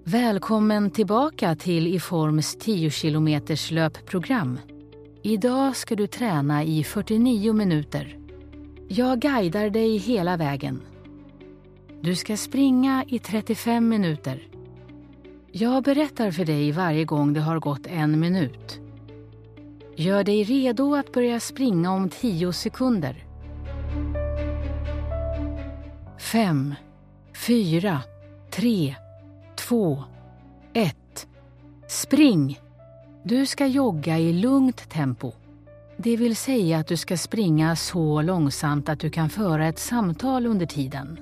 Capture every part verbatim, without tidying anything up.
Välkommen tillbaka till Iforms tio kilometers löpprogram. Idag ska du träna i fyrtionio minuter. Jag guidar dig hela vägen. Du ska springa i trettiofem minuter. Jag berättar för dig varje gång det har gått en minut. Gör dig redo att börja springa om tio sekunder. Fem, fyra, tre, två, ett. Spring! Du ska jogga i lugnt tempo. Det vill säga att du ska springa så långsamt att du kan föra ett samtal under tiden.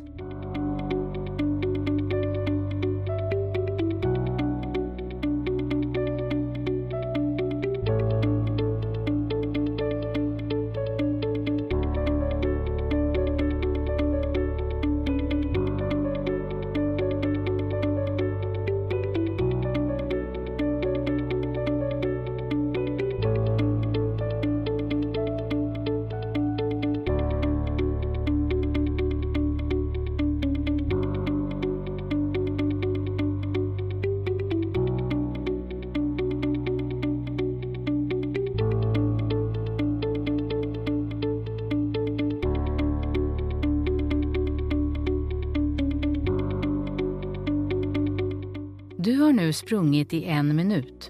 Du har nu sprungit i en minut.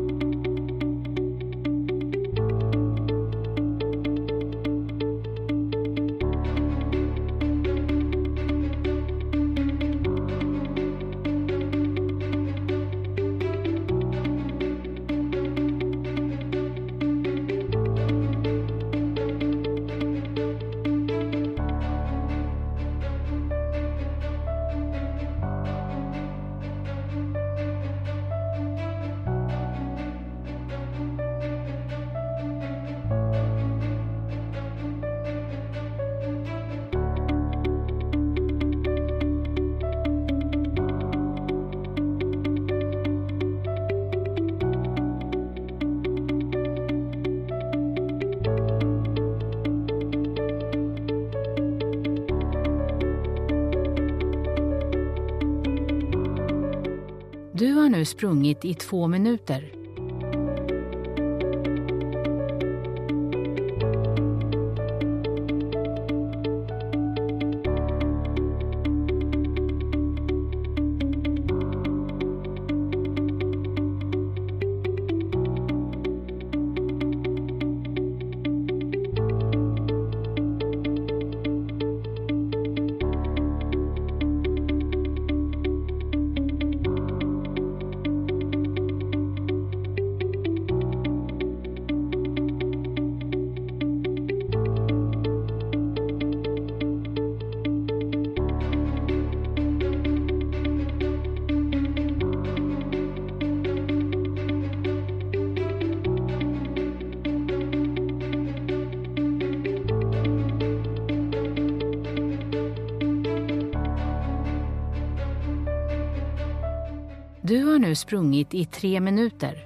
Du har nu sprungit i två minuter. Du har nu sprungit i tre minuter.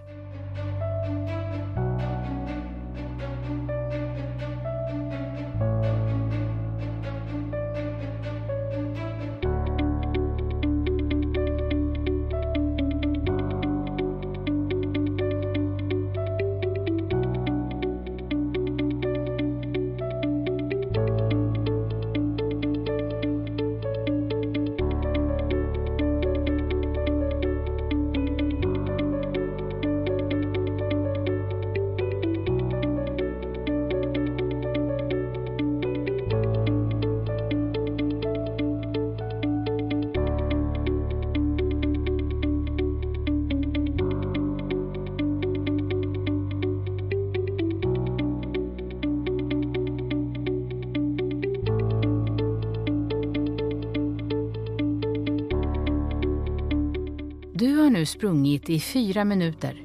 Du har nu sprungit i fyra minuter.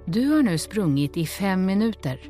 Du har nu sprungit i fem minuter.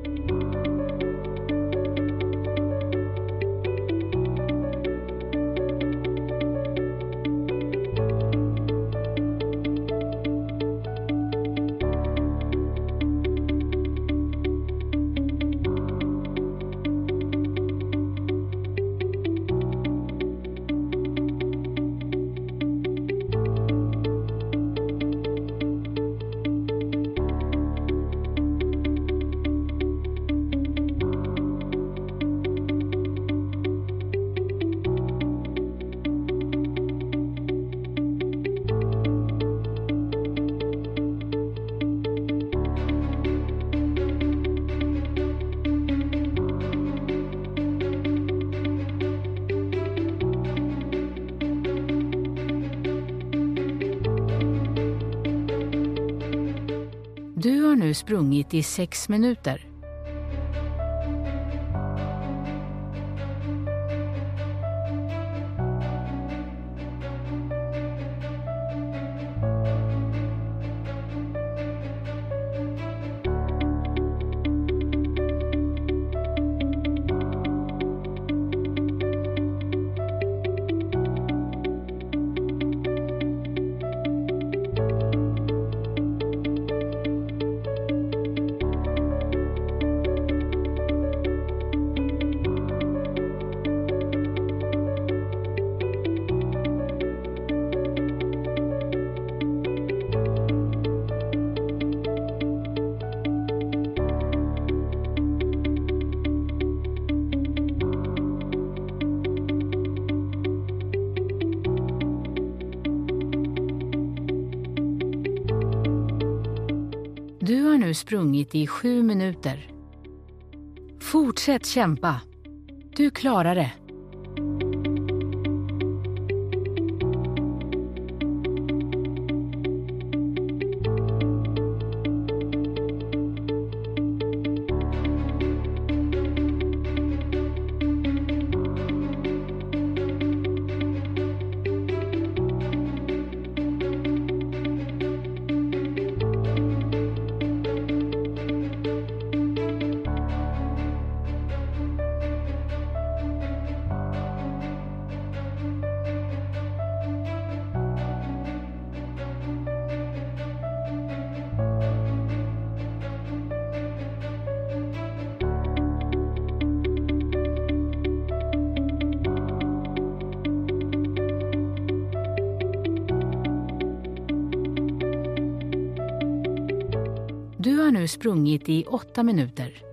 Du har nu sprungit i sex minuter. Du har nu sprungit i sju minuter. Fortsätt kämpa. Du klarar det. Du har nu sprungit i åtta minuter.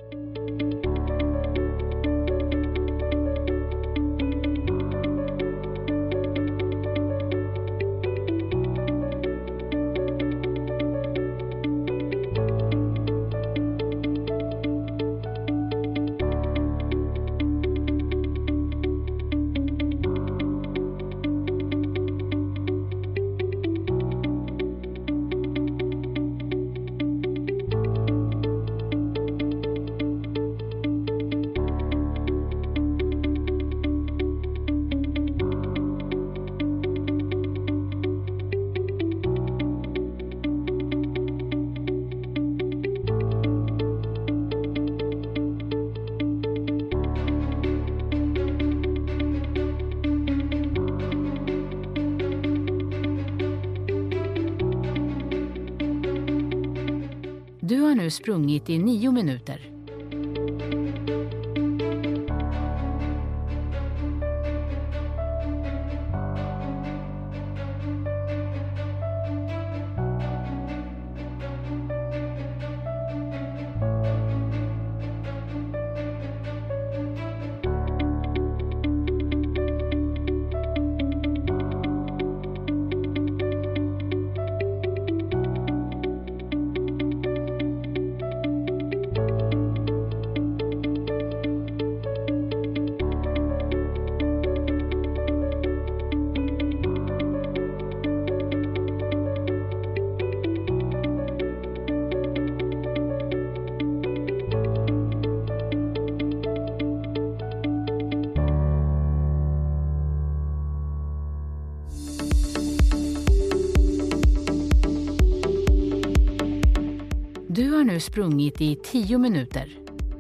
Du har nu sprungit i nio minuter. Du har nu sprungit i tio minuter.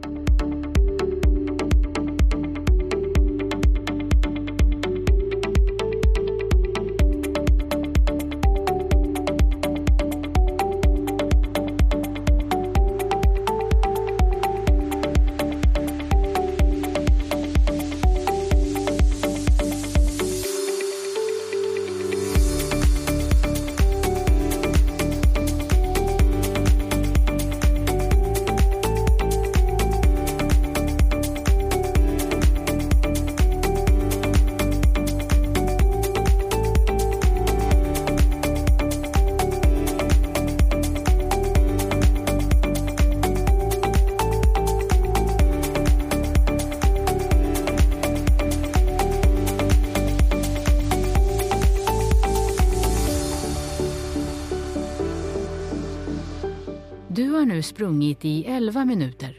Du har nu sprungit i elva minuter.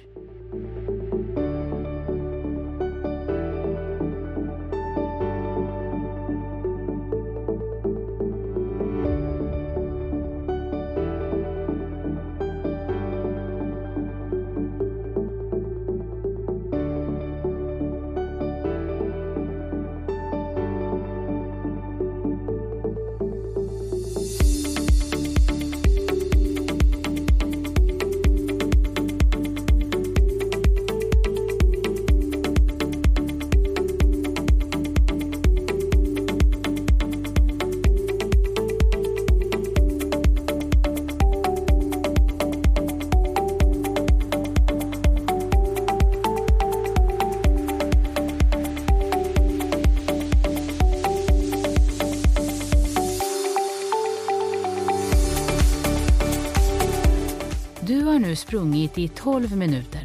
Du har nu sprungit i tolv minuter.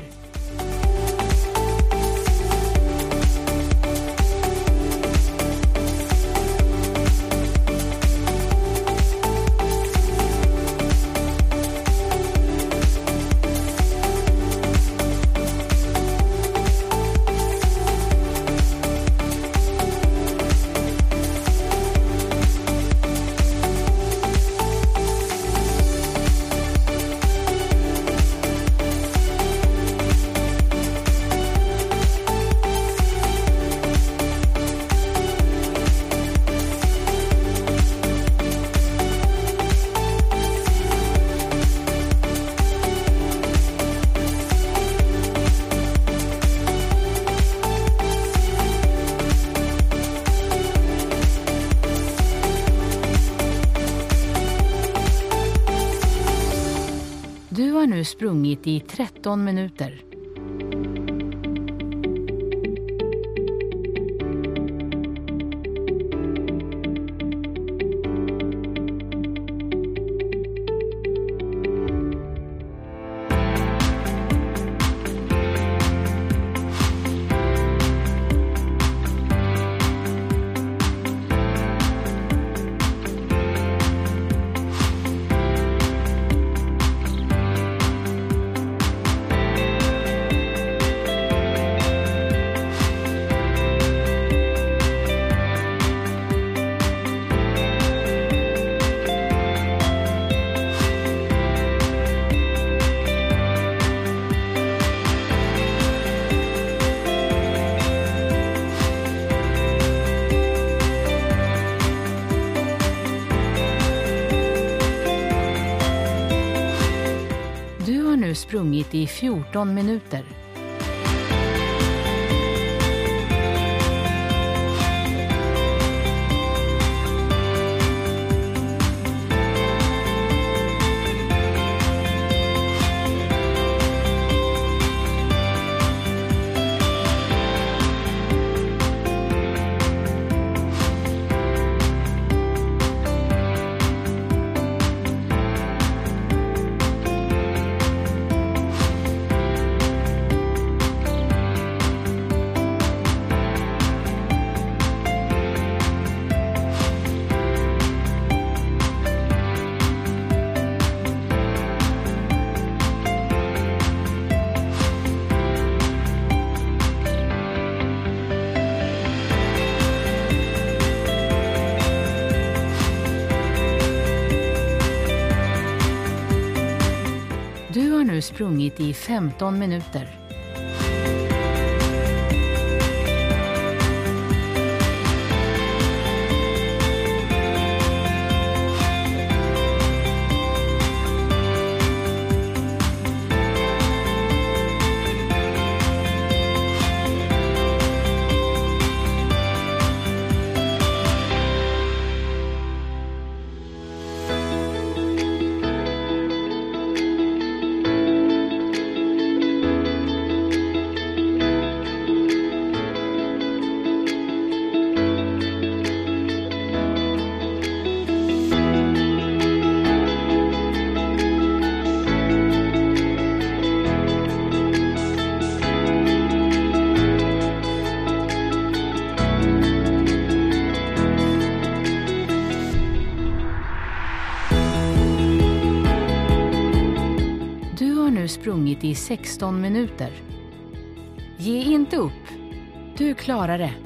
Du har nu sprungit i tretton minuter. Du har nu sprungit i fjorton minuter. Du har nu sprungit i femton minuter. Sprungit i sexton minuter. Ge inte upp. Du klarar det.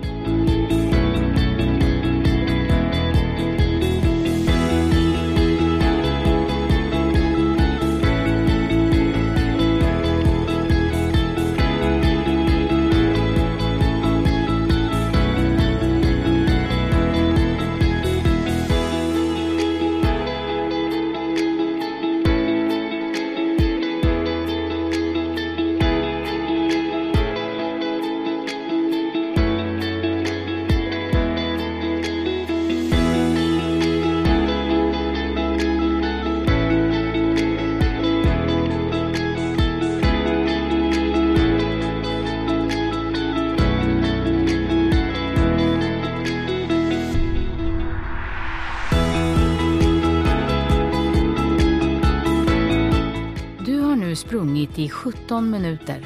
Sprungit i sjutton minuter.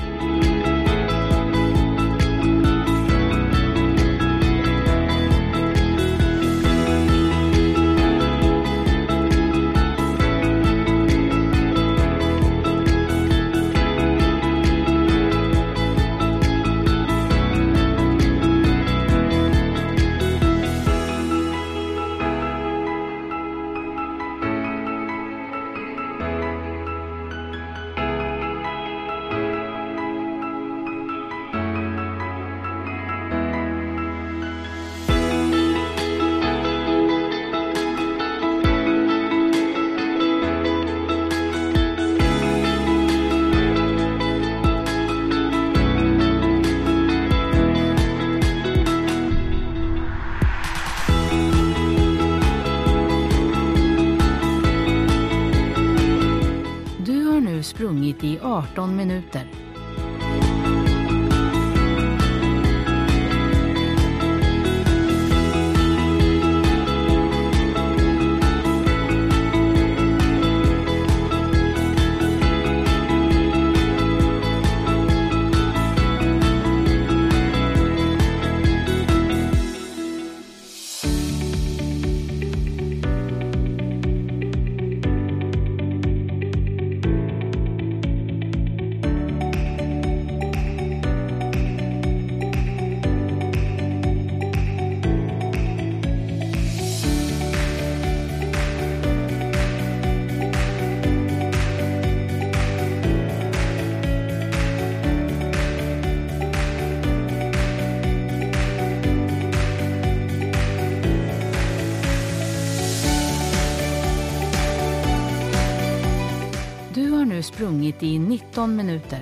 Sprungit i arton minuter. Du har nu sprungit i nitton minuter.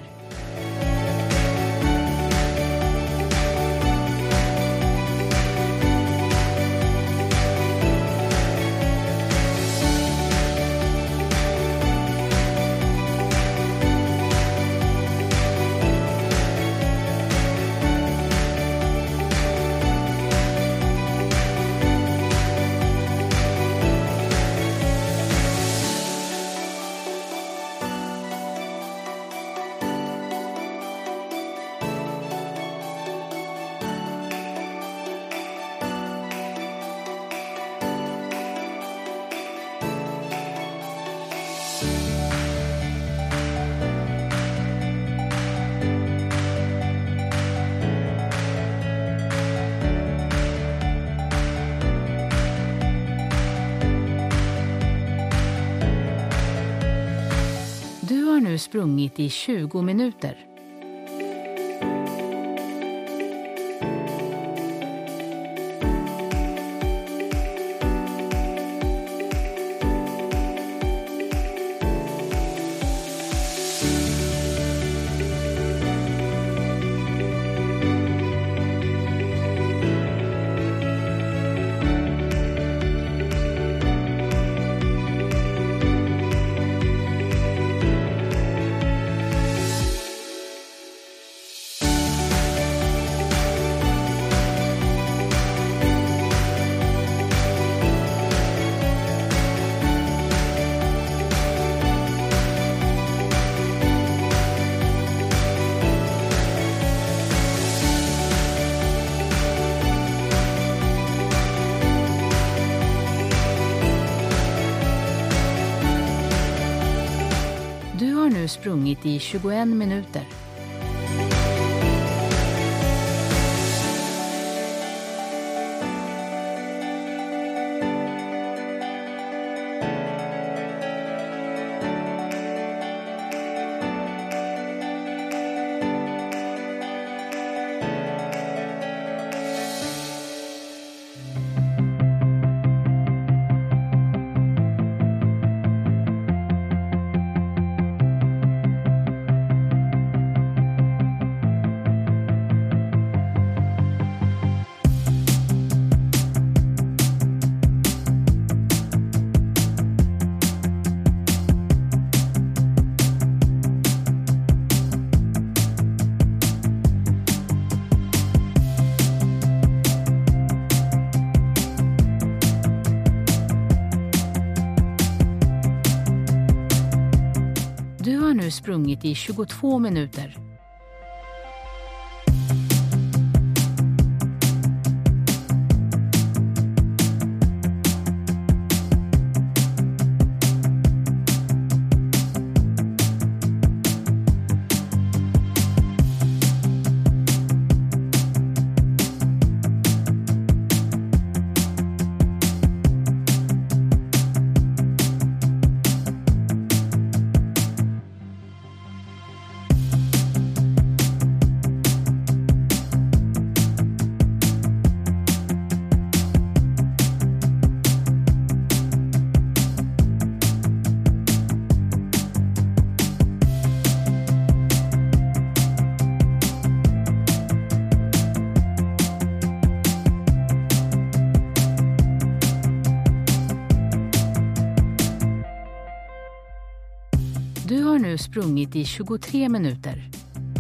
har nu sprungit i tjugo minuter. Du har nu sprungit i tjugoen minuter. Du har nu sprungit i tjugotvå minuter. Du har nu sprungit i tjugotre minuter.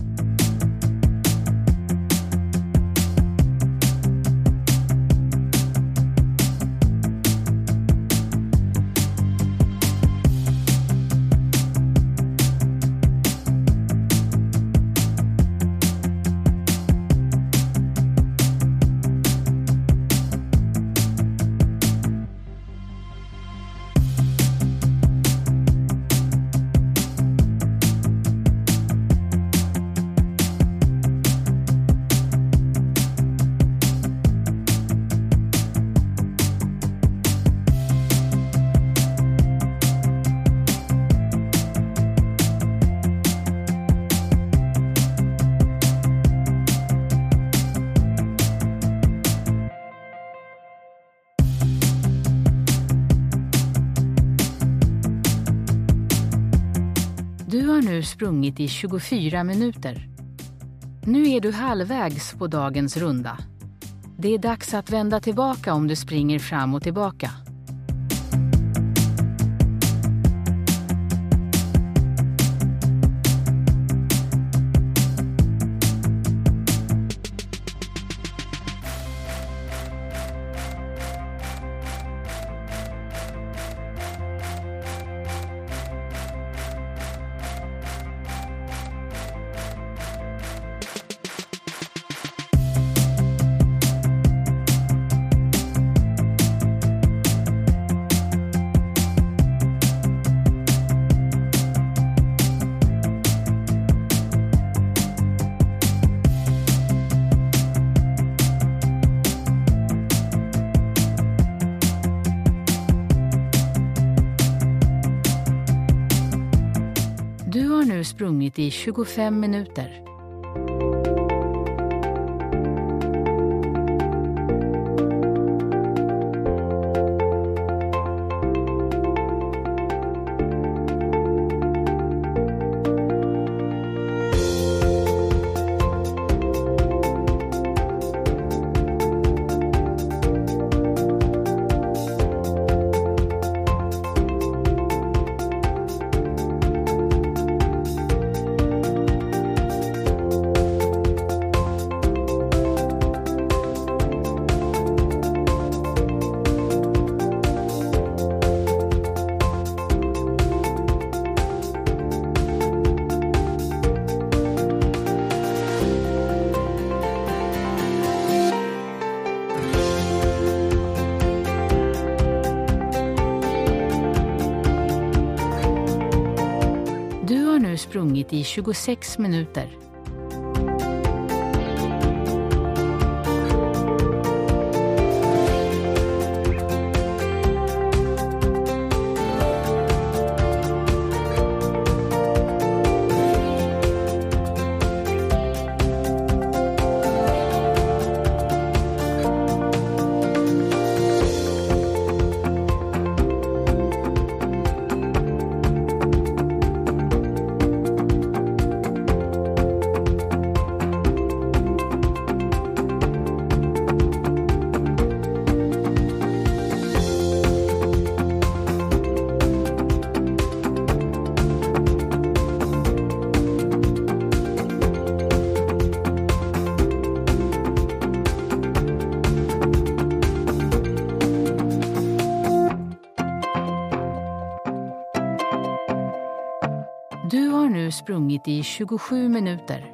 Du har nu sprungit i tjugofyra minuter. Nu är du halvvägs på dagens runda. Det är dags att vända tillbaka om du springer fram och tillbaka. Du har nu sprungit i tjugofem minuter. Du har nu sprungit i tjugosex minuter. Du har nu sprungit i tjugosju minuter.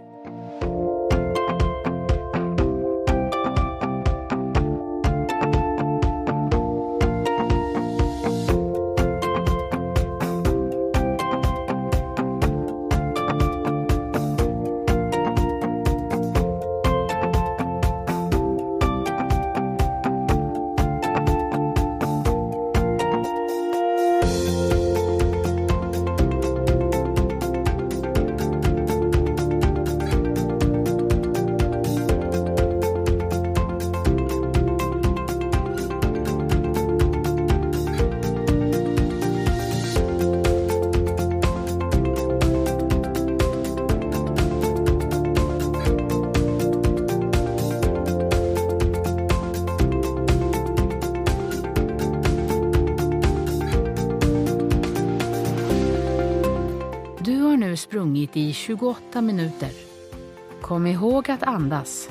Du har nu sprungit i tjugoåtta minuter. Kom ihåg att andas.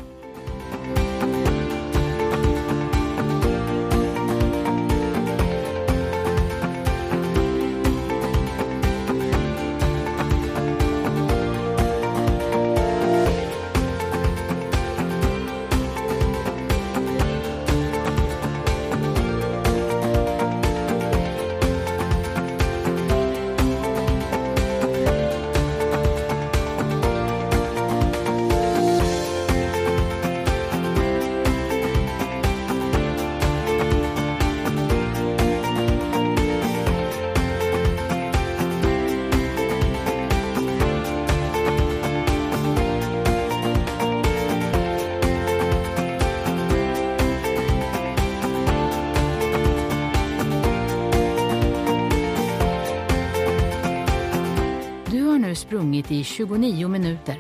Du har nu sprungit i tjugonio minuter.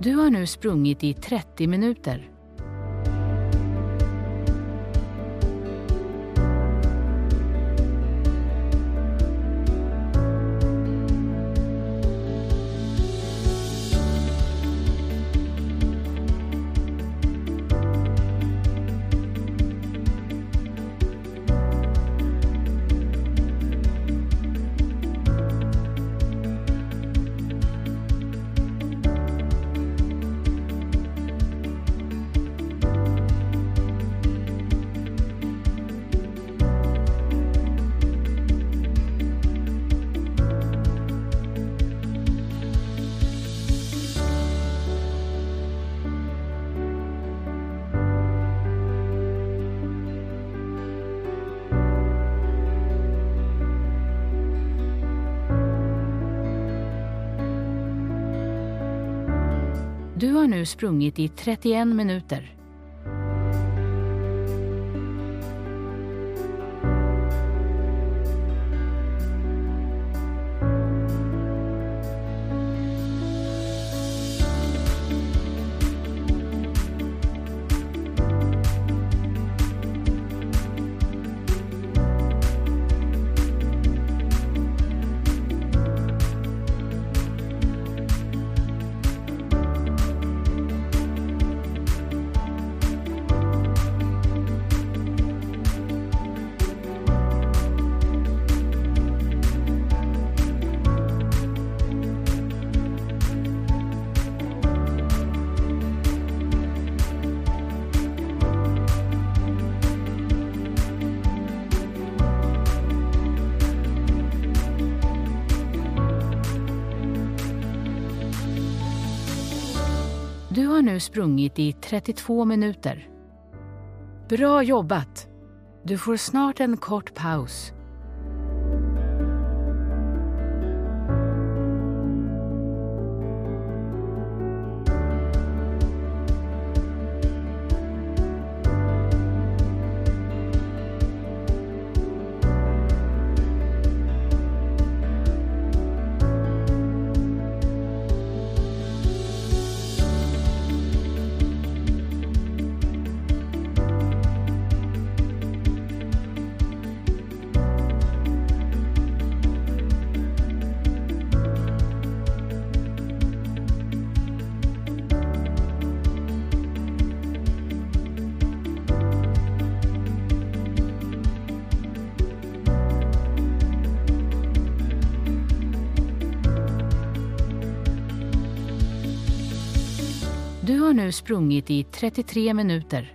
Du har nu sprungit i trettio minuter. Du har nu sprungit i trettioen minuter. Du har nu sprungit i trettiotvå minuter. Bra jobbat! Du får snart en kort paus. Du har nu sprungit i trettiotre minuter.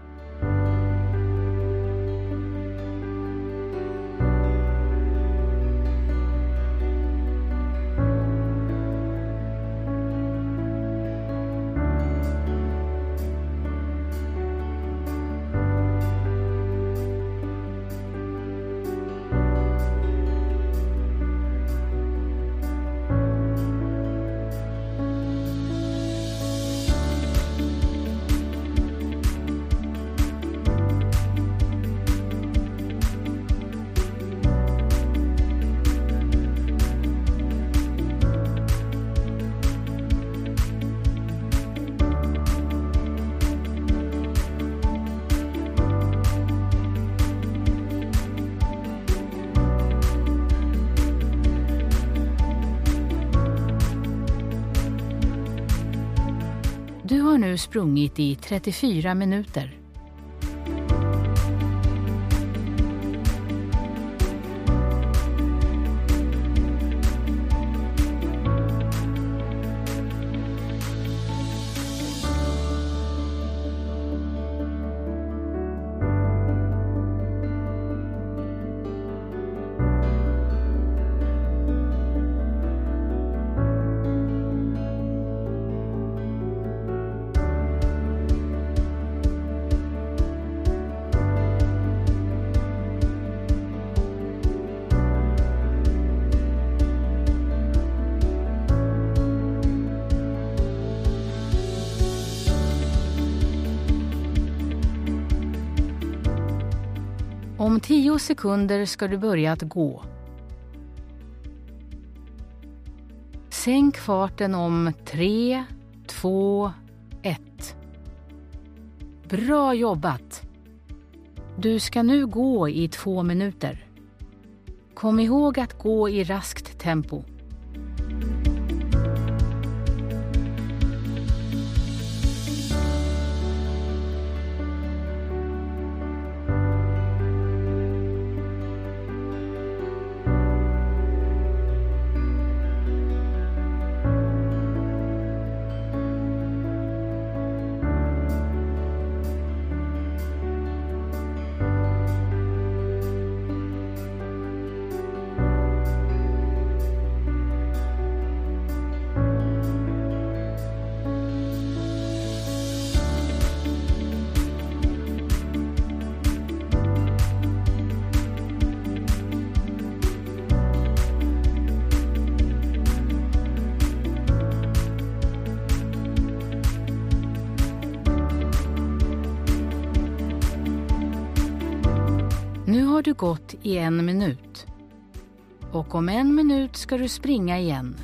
Du har nu sprungit i trettiofyra minuter. Om tio sekunder ska du börja att gå. Sänk farten om tre, två, två, ett. Bra jobbat! Du ska nu gå i två minuter. Kom ihåg att gå i raskt tempo. Nu har du gått i en minut. Och om en minut ska du springa igen.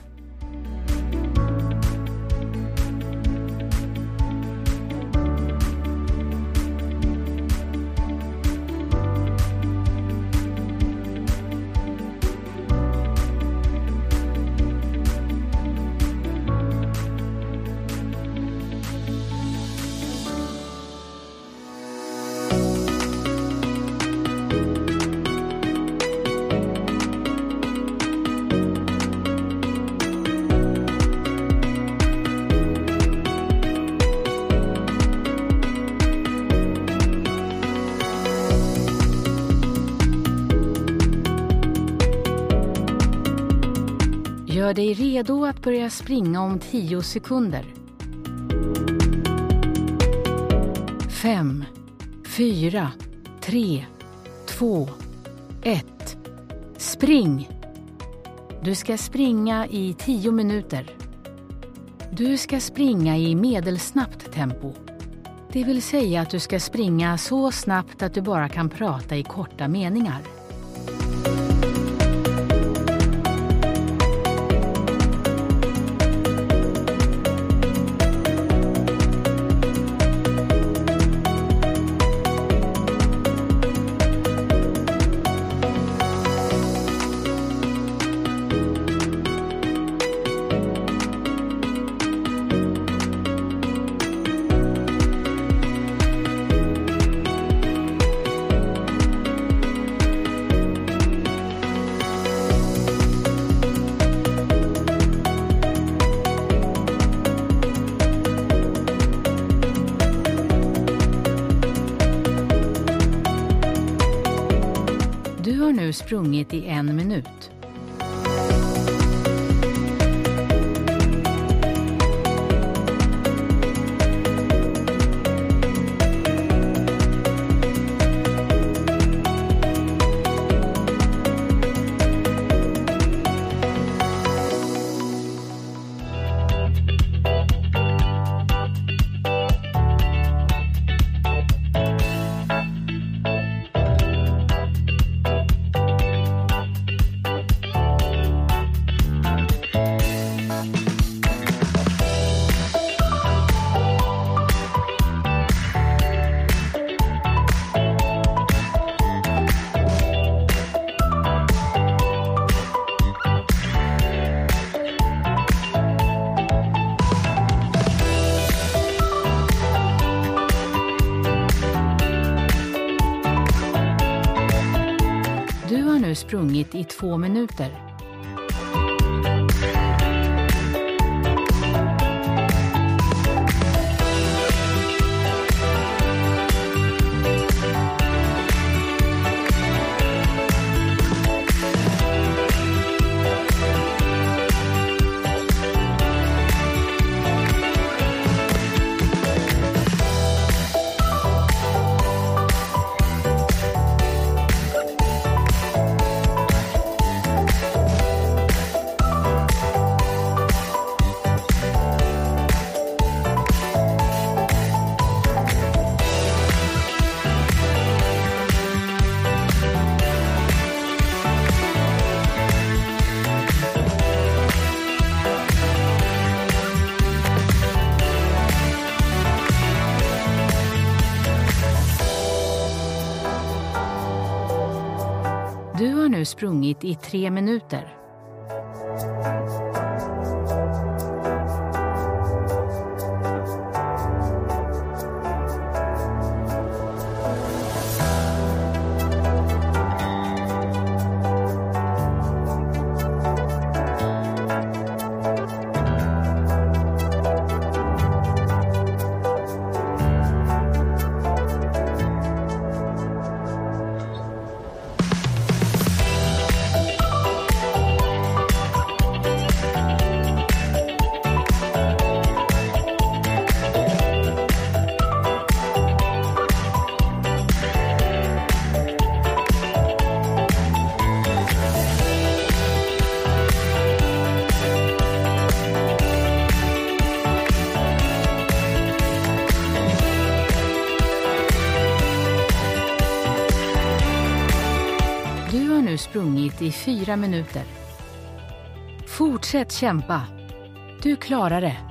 Gör dig redo att börja springa om tio sekunder. Fem, fyra, tre, två, ett. Spring! Du ska springa i tio minuter. Du ska springa i medelsnabbt tempo. Det vill säga att du ska springa så snabbt att du bara kan prata i korta meningar. Du har nu sprungit i en minut. Du har nu sprungit i två minuter. nu sprungit i tre minuter. Du har nu sprungit i fyra minuter. Fortsätt kämpa. Du klarar det.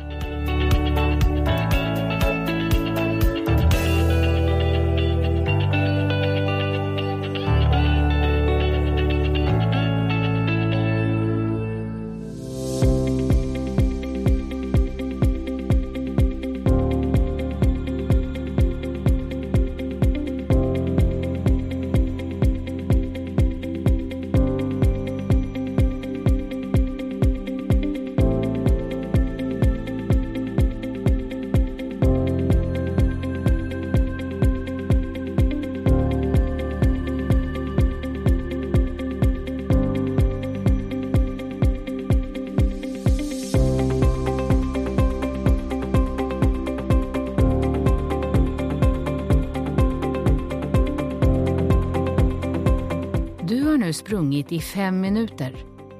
Du har nu sprungit i fem minuter.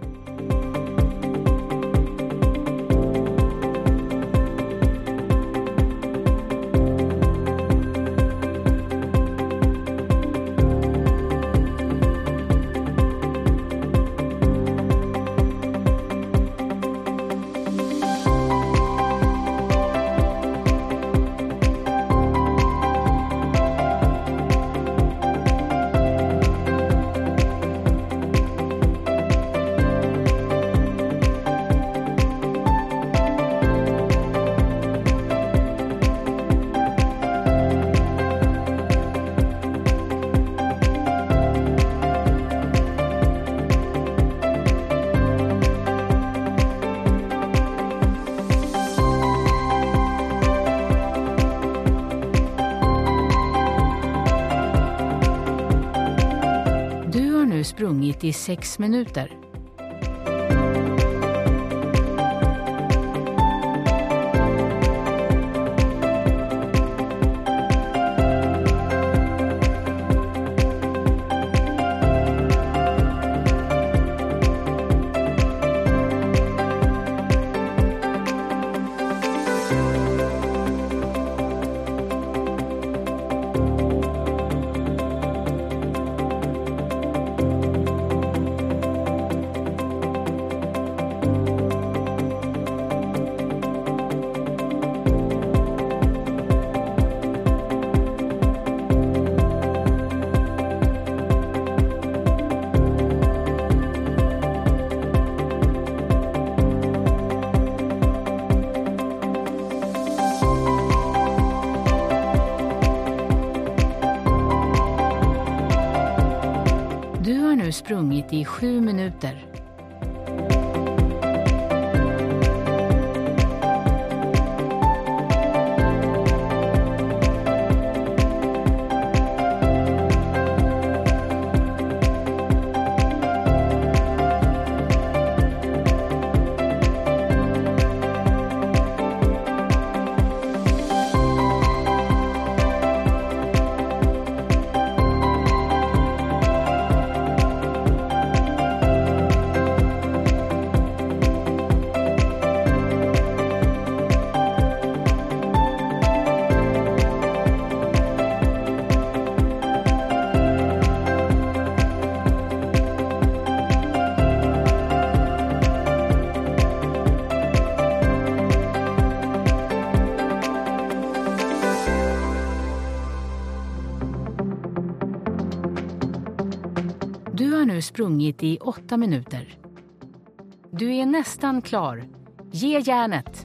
Du har nu sprungit i sex minuter. Du har nu sprungit i sju minuter. nu sprungit i åtta minuter. Du är nästan klar. Ge järnet!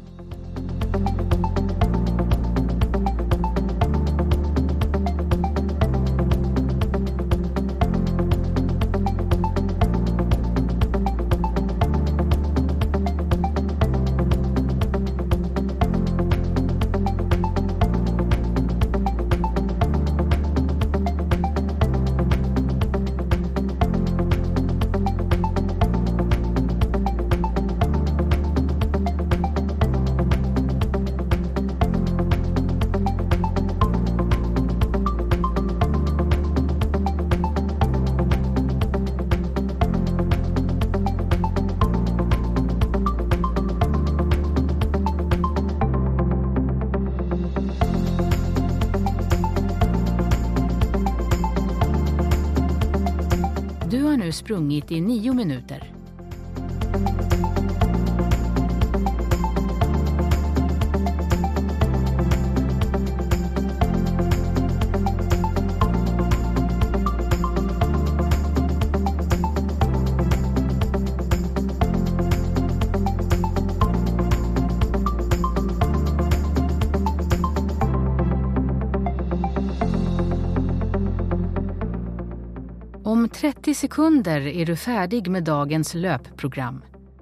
Du har nu sprungit i nio minuter. Om trettio sekunder är du färdig med dagens löpprogram.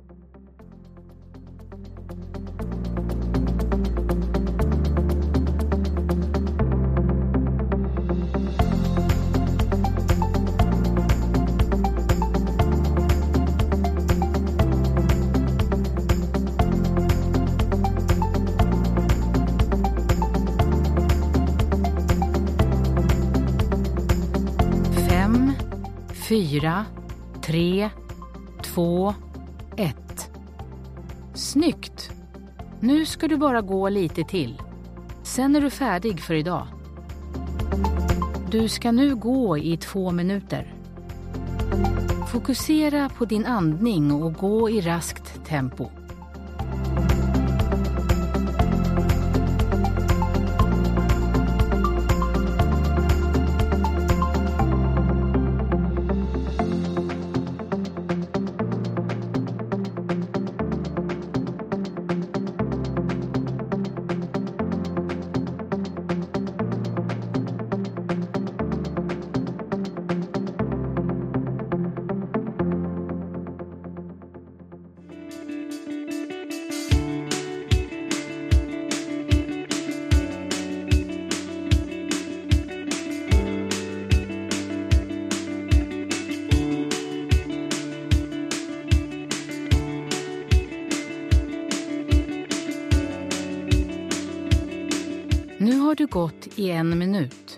Fyra, tre, två, ett. Snyggt! Nu ska du bara gå lite till. Sen är du färdig för idag. Du ska nu gå i två minuter. Fokusera på din andning och gå i raskt tempo. Nu har du gått i en minut.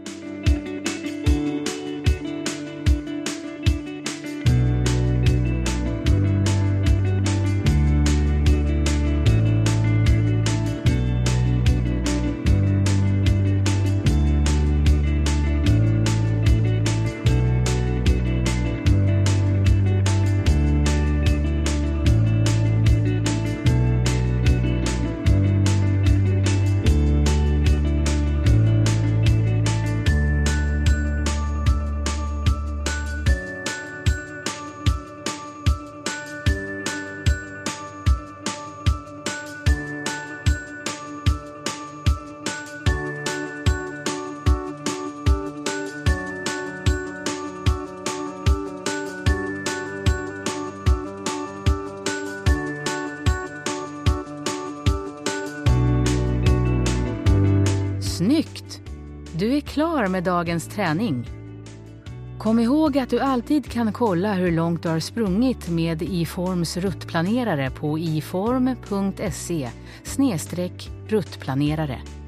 Snyggt! Du är klar med dagens träning. Kom ihåg att du alltid kan kolla hur långt du har sprungit med iForms ruttplanerare på iform punkt se slash ruttplanerare.